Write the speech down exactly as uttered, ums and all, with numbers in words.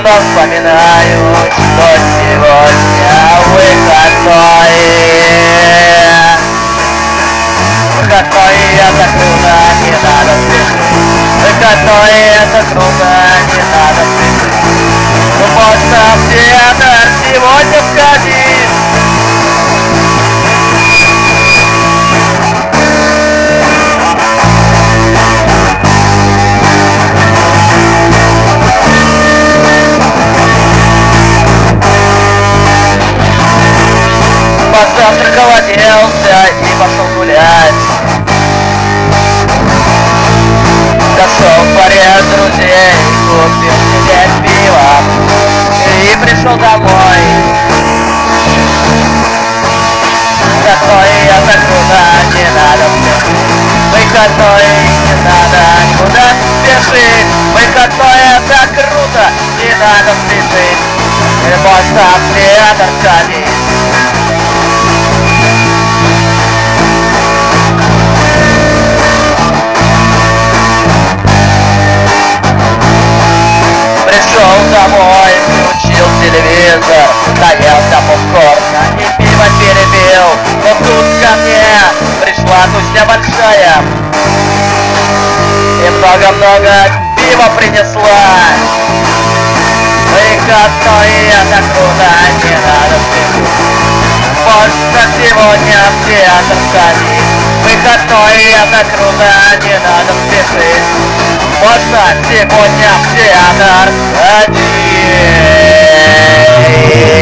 вновь вспоминаю, что сегодня выходной. Выходной это круто, не надо спешить. Выходной это круто, не надо спешить. Ну можно в театр сегодня сходить. Позавтракал, оделся и пошел гулять. Зашел в баре друзей, купил себе пиво и пришел домой. Выходной это круто, не надо спешить. Выходной не надо никуда спешить. Выходной это круто, не надо спешить. И можно в театр ходить. Пришел домой, включил телевизор, наелся попкорна и пиво перепил. Но тут ко мне пришла гуся большая и много-много пива принесла. Выходной это круто, не надо спешить. Можно сегодня в театр сходить. Выходной это круто, не надо спешить. Можно сегодня в театр ходить.